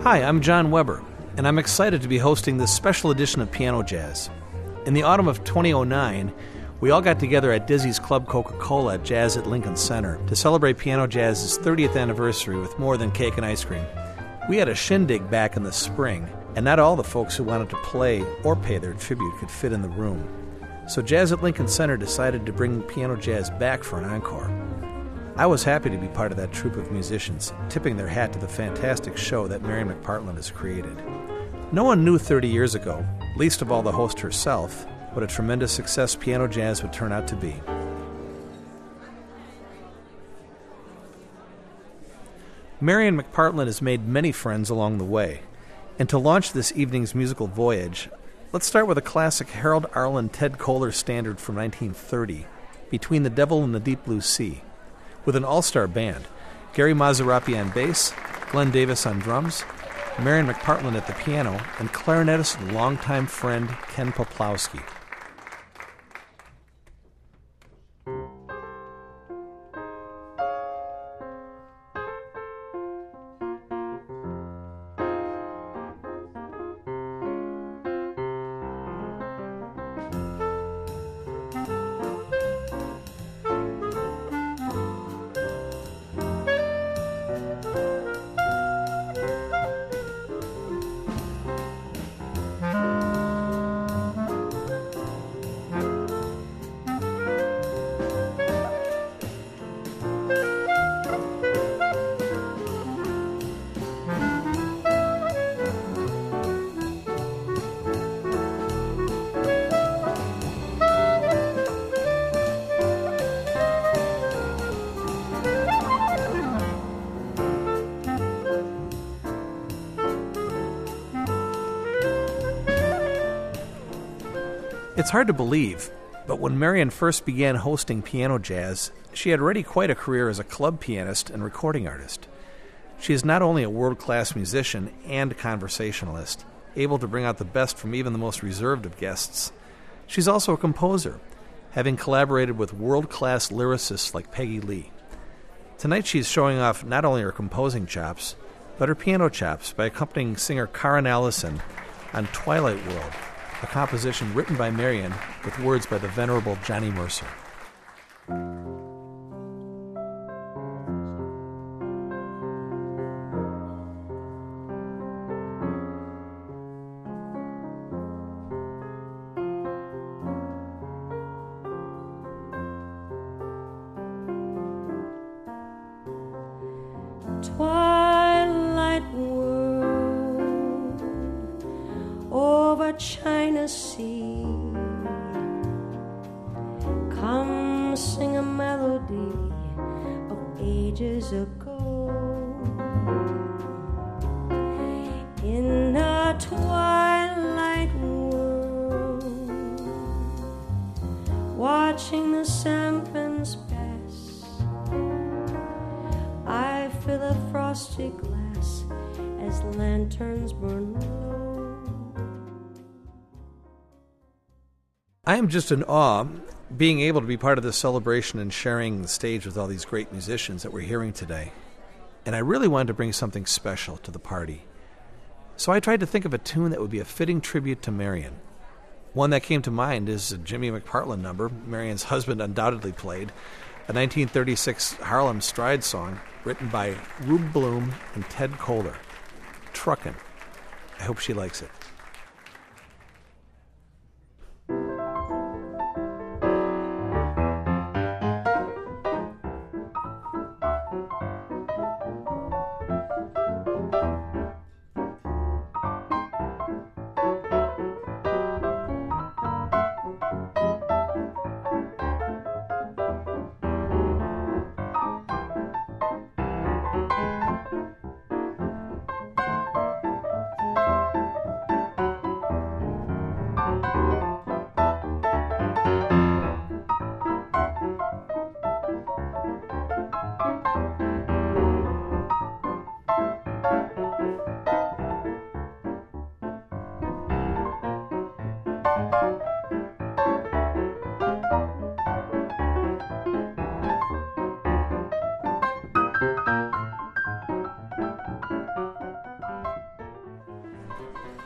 Hi, I'm John Weber, and I'm excited to be hosting this special edition of Piano Jazz. In the autumn of 2009, we all got together at Dizzy's Club Coca-Cola at Jazz at Lincoln Center to celebrate Piano Jazz's 30th anniversary with more than cake and ice cream. We had a shindig back in the spring, and not all the folks who wanted to play or pay their tribute could fit in the room. So Jazz at Lincoln Center decided to bring Piano Jazz back for an encore. I was happy to be part of that troupe of musicians, tipping their hat to the fantastic show that Marian McPartland has created. No one knew 30 years ago, least of all the host herself, what a tremendous success Piano Jazz would turn out to be. Marian McPartland has made many friends along the way, and to launch this evening's musical voyage, let's start with a classic Harold Arlen Ted Koehler standard from 1930, Between the Devil and the Deep Blue Sea, with an all-star band, Gary Mazarapi on bass, Glenn Davis on drums, Marian McPartland at the piano, and clarinetist and longtime friend Ken Poplawski. It's hard to believe, but when Marian first began hosting Piano Jazz, she had already quite a career as a club pianist and recording artist. She is not only a world-class musician and conversationalist, able to bring out the best from even the most reserved of guests, she's also a composer, having collaborated with world-class lyricists like Peggy Lee. Tonight she's showing off not only her composing chops, but her piano chops by accompanying singer Karen Allison on Twilight World, a composition written by Marian with words by the venerable Johnny Mercer. Twilight world over China Sea, come sing a melody of ages ago. In a twilight world, watching the sampans pass, I fill a frosty glass as lanterns burn low. I am just in awe being able to be part of this celebration and sharing the stage with all these great musicians that we're hearing today. And I really wanted to bring something special to the party. So I tried to think of a tune that would be a fitting tribute to Marian. One that came to mind is a Jimmy McPartland number Marian's husband undoubtedly played, a 1936 Harlem Stride song written by Rube Bloom and Ted Koehler, Truckin'. I hope she likes it.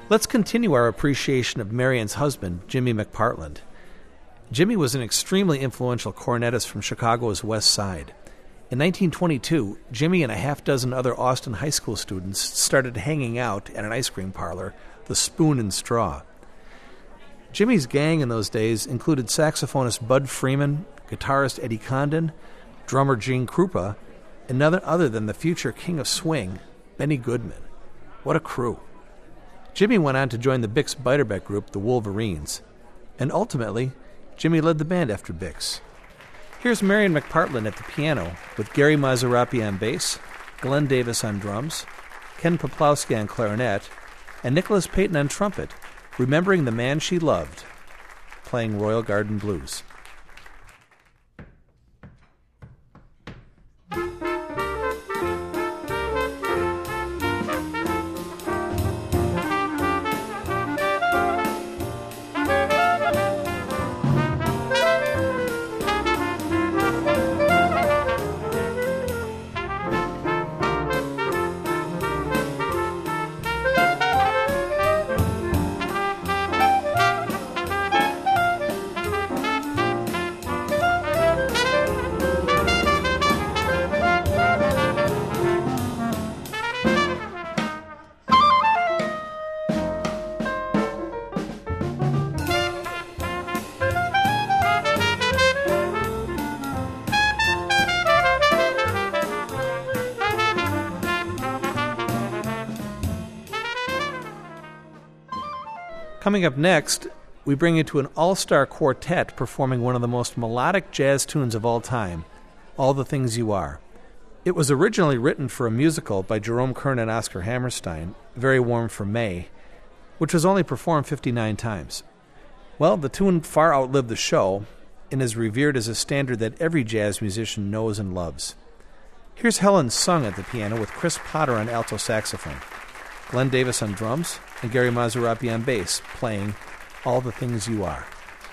Let's continue our appreciation of Marion's husband, Jimmy McPartland. Jimmy was an extremely influential cornetist from Chicago's West Side. In 1922, Jimmy and a half dozen other Austin high school students started hanging out at an ice cream parlor, the Spoon and Straw. Jimmy's gang in those days included saxophonist Bud Freeman, guitarist Eddie Condon, drummer Gene Krupa, and none other than the future king of swing, Benny Goodman. What a crew. Jimmy went on to join the Bix Beiderbecke group, the Wolverines, and ultimately, Jimmy led the band after Bix. Here's Marion McPartland at the piano with Gary Mazzarapi on bass, Glenn Davis on drums, Ken Poplowski on clarinet, and Nicholas Payton on trumpet, remembering the man she loved, playing Royal Garden Blues. Coming up next, we bring you to an all-star quartet performing one of the most melodic jazz tunes of all time, All the Things You Are. It was originally written for a musical by Jerome Kern and Oscar Hammerstein, Very Warm for May, which was only performed 59 times. Well, the tune far outlived the show and is revered as a standard that every jazz musician knows and loves. Here's Helen Sung at the piano with Chris Potter on alto saxophone, Glenn Davis on drums, and Gary Mazzarapi on bass, playing All the Things You Are.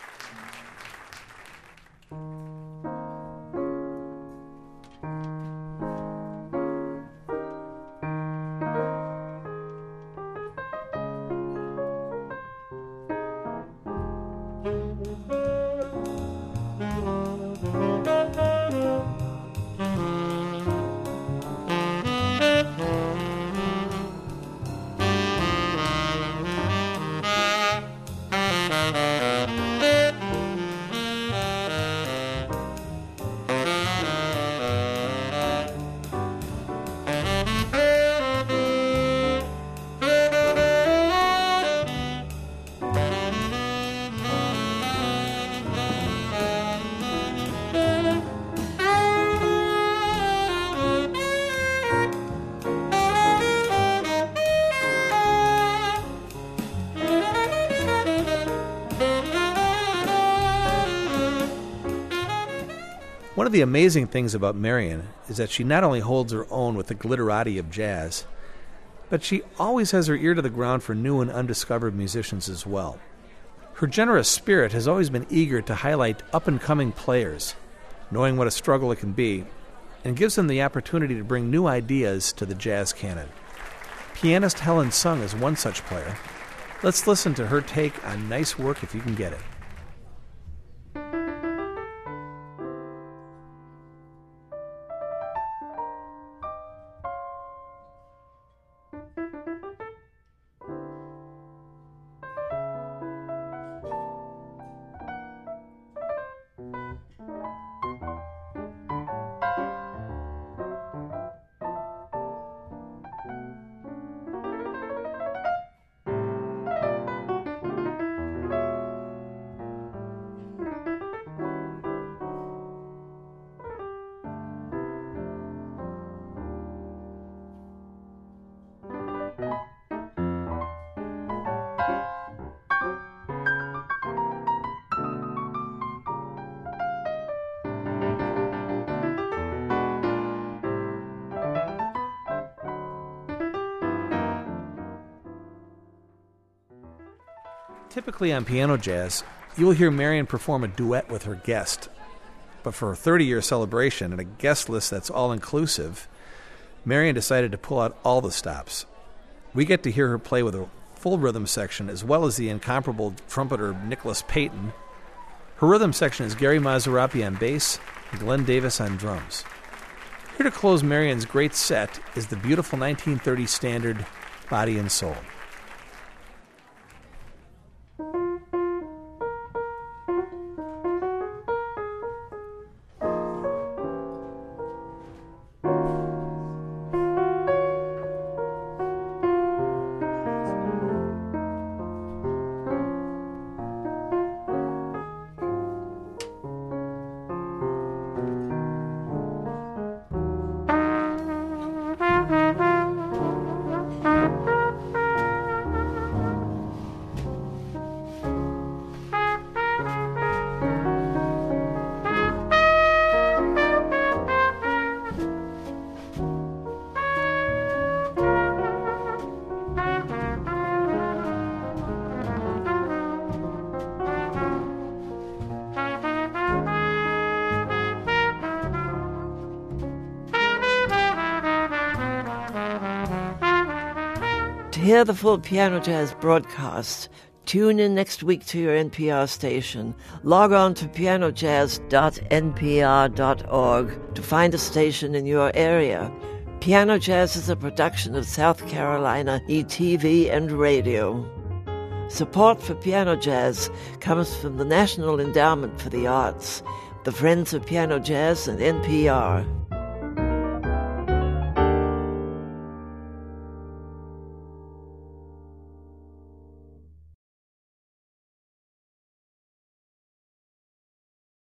One of the amazing things about Marion is that she not only holds her own with the glitterati of jazz, but she always has her ear to the ground for new and undiscovered musicians as well. Her generous spirit has always been eager to highlight up-and-coming players, knowing what a struggle it can be, and gives them the opportunity to bring new ideas to the jazz canon. Pianist Helen Sung is one such player. Let's listen to her take on Nice Work If You Can Get It. Typically on Piano Jazz, you will hear Marion perform a duet with her guest. But for a 30-year celebration and a guest list that's all-inclusive, Marion decided to pull out all the stops. We get to hear her play with a full rhythm section, as well as the incomparable trumpeter Nicholas Payton. Her rhythm section is Gary Mazarapi on bass and Glenn Davis on drums. Here to close Marion's great set is the beautiful 1930 standard, Body and Soul. To hear the full Piano Jazz broadcast, tune in next week to your NPR station. Log on to pianojazz.npr.org to find a station in your area. Piano Jazz is a production of South Carolina ETV and Radio. Support for Piano Jazz comes from the National Endowment for the Arts, the Friends of Piano Jazz, and NPR.